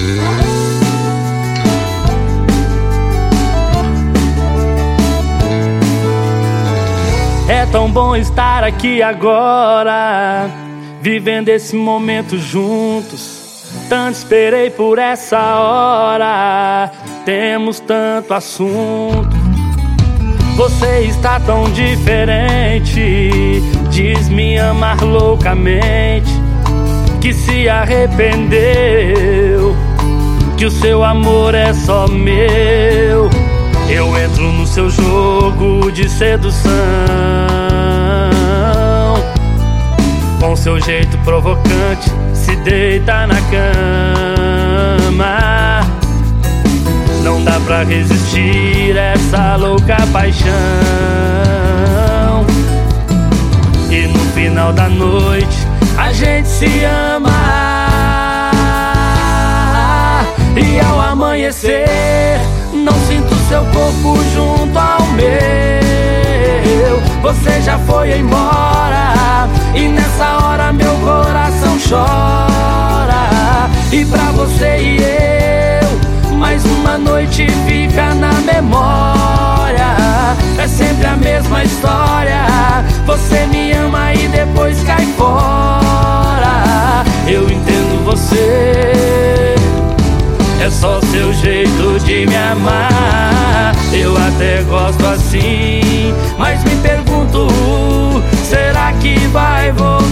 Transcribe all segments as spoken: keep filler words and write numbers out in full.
É tão bom estar aqui agora, vivendo esse momento juntos. Tanto esperei por essa hora, temos tanto assunto. Você está tão diferente, diz me amar loucamente, que se arrependeu, que o seu amor é só meu. Eu entro no seu jogo de sedução, com seu jeito provocante, se deita na cama. Não dá pra resistir essa louca paixão. E no final da noite a gente se ama. E ao amanhecer não sinto seu corpo junto ao meu. Você já foi embora e nessa hora meu coração chora. E pra você e eu, mais uma noite fica na memória. É sempre a mesma história, você me ama e depois cai fora. Eu entendo você, é só seu jeito de me amar. Eu até gosto assim, mas me pergunto, será que vai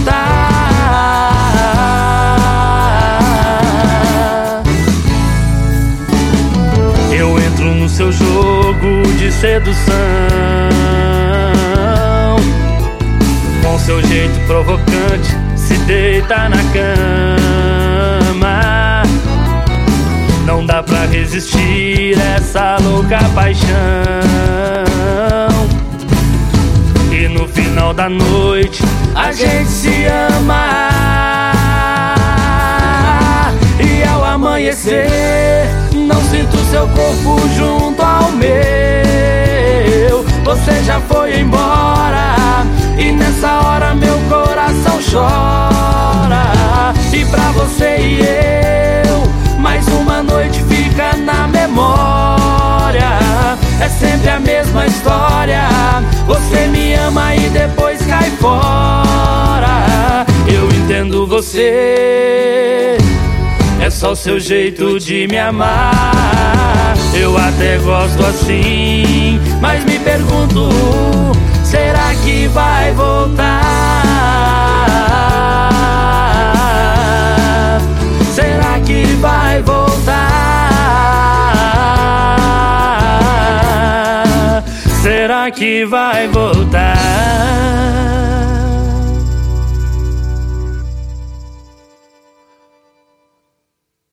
voltar? Eu entro no seu jogo de sedução, com seu jeito provocante, se deita na cama. Não dá pra resistir essa louca paixão. E no final da noite a gente se ama. E ao amanhecer não sinto seu corpo junto ao meu. Você já foi embora e nessa hora meu coração chora. E pra você e eu, mais uma noite fica na memória. É sempre a mesma história, você me ama e depois cai fora. Eu entendo você, é só seu jeito de me amar. Eu até gosto assim, mas me pergunto, será que vai voltar? Será que vai voltar? Será que vai voltar?